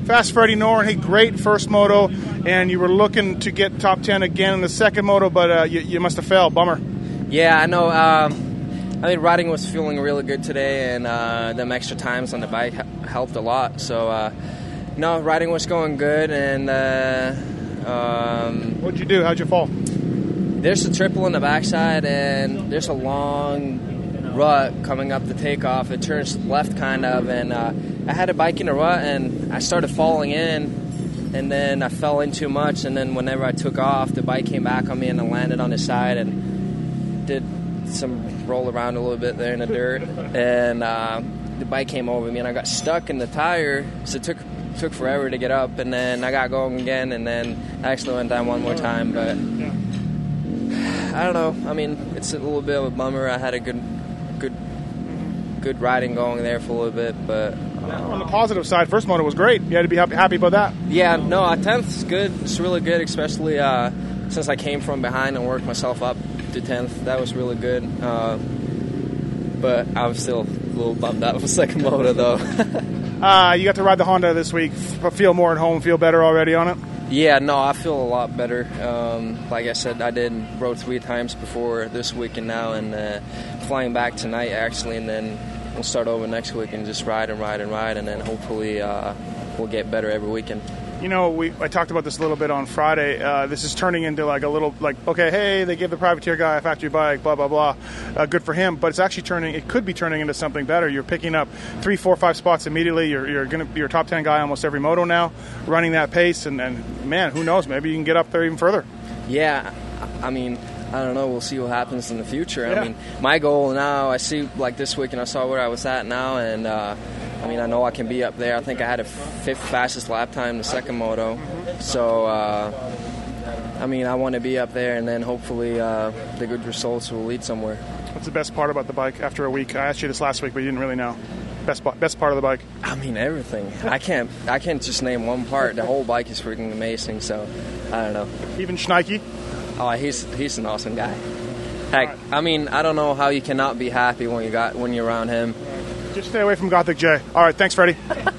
Fast Freddie Noren, hey, great first moto, and you were looking to get top 10 again in the second moto, but you must have failed. Bummer. Yeah, I know. I mean, riding was feeling really good today, and them extra times on the bike helped a lot. So, no, riding was going good, and what'd you do? How'd you fall? There's a triple on the backside, and there's a long rut coming up the takeoff. It turns left kind of, and I had a bike in a rut, and I started falling in, and then I fell in too much, and then whenever I took off, the bike came back on me, and I landed on the side and did some roll around a little bit there in the dirt, and the bike came over me, and I got stuck in the tire, so it took forever to get up, and then I got going again, and then I actually went down one more time, but I don't know. I mean, it's a little bit of a bummer. I had a good riding going there for a little bit, but on the positive side, first moto was great. You had to be happy about that. Yeah, no, 10th is good. It's really good, especially since I came from behind and worked myself up to 10th. That was really good. But I'm still a little bummed out with second moto, though. You got to ride the Honda this week. Feel more at home. Feel better already on it. Yeah, no, I feel a lot better. Like I said, I rode 3 times before this week and now, and flying back tonight actually, and then we'll start over next week and just ride, and then hopefully we'll get better every weekend. You know, I talked about this a little bit on Friday. This is turning into like a little, like, okay, hey, they give the privateer guy a factory bike, blah, blah, blah. Good for him. But it's actually it could be turning into something better. You're picking up 3, 4, 5 spots immediately. You're going to be a top 10 guy almost every moto now, running that pace. And man, who knows? Maybe you can get up there even further. Yeah, I mean, I don't know. We'll see what happens in the future. Yeah. I mean, my goal now, I see like this week, and I saw where I was at now, and I mean, I know I can be up there. I think I had a 5th fastest lap time the second moto. So, I mean, I want to be up there, and then hopefully the good results will lead somewhere. What's the best part about the bike after a week? I asked you this last week, but you didn't really know. Best part of the bike? I mean, everything. I can't just name one part. The whole bike is freaking amazing, so I don't know. Even Schneike? Oh, he's an awesome guy. Heck, right. I mean, I don't know how you cannot be happy when you're around him. Just stay away from Gothic J. All right, thanks, Freddie.